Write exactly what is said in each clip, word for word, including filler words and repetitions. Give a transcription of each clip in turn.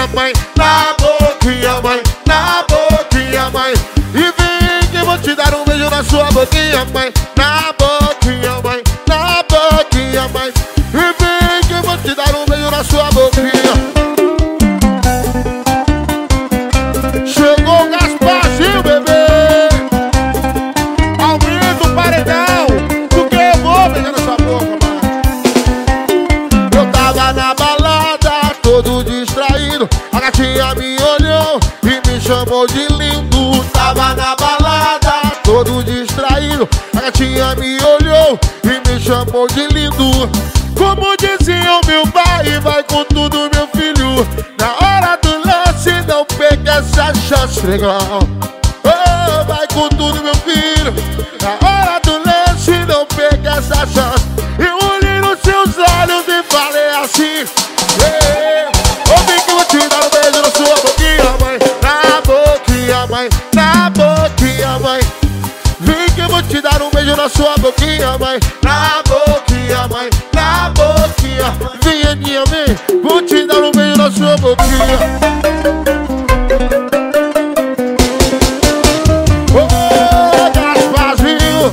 mãe, na boquinha, mãe, na boquinha, mãe. E vem que eu vou te dar um beijo na sua boquinha, mãe, na boquinha, mãe, na boquinha, mãe. E vem que eu vou te dar um beijo na sua boquinha. Chegou o Gasparzinho, bebê. Aumenta o paredão, porque eu vou beijar na sua boca, mano. Eu tava na balada, todo distraído. A gatinha me olhou e me chamou de lindo. Tava na balada, todo distraído. A gatinha me olhou e me chamou de lindo. Como dizia o meu pai, vai com tudo, meu filho. Na hora do lance, não pega essa chance, legal. Oh, vai com tudo, meu filho. Na hora do lance, não pega essa chance. Eu olhei nos seus olhos e falei assim: yeah. Ouvi que eu vou te dar um beijo na sua boquinha, mãe, na boquinha, mãe, na boquinha, mãe. Vem que eu vou te dar um beijo na sua boquinha, mãe, na boquinha, mãe, na boquinha. Venha, minha mãe, vou te dar um beijo na sua boquinha. Ô, Gasparzinho,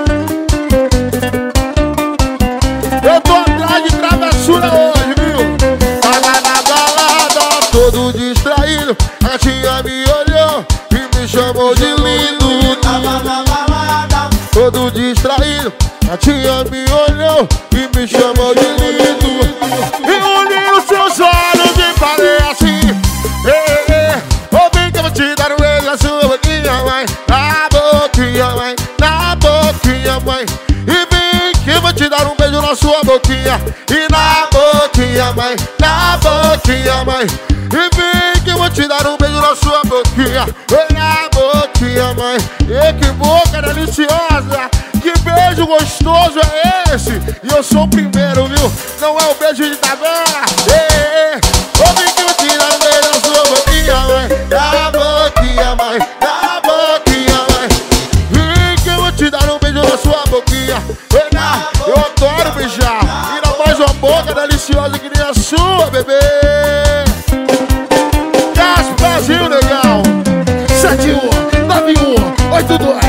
eu tô atrás de travessura hoje, viu? Tava na balada, todo distraído. A gatinha me olhou e me chamou de lindo. Tava na balada, todo distraído. A tia me olhou e me chamou de lindo. E olhei nos seus olhos e falei assim: ei, ei, ouvi que eu vou te dar um beijo na sua boquinha, mãe, na boquinha, mãe, na boquinha, mãe. E vem que eu vou te dar um beijo na sua boquinha. E na boquinha, mãe, na boquinha, mãe. E vem que eu vou te dar um beijo na sua boquinha. E na boquinha, mãe. E que boca deliciosa, que beijo gostoso é esse? E eu sou o primeiro, viu? Não é o beijo de tabela. Ei, ei, ouvi que eu vou te dar um beijo na sua boquinha, mãe, na boquinha, mãe, na boquinha, mãe. Vem que eu vou te dar um beijo na sua boquinha. Ei, na, eu adoro beijar. E não mais uma boca deliciosa que nem a sua, bebê. Gasparzinho, legal. Sete um, nove um, oito dois.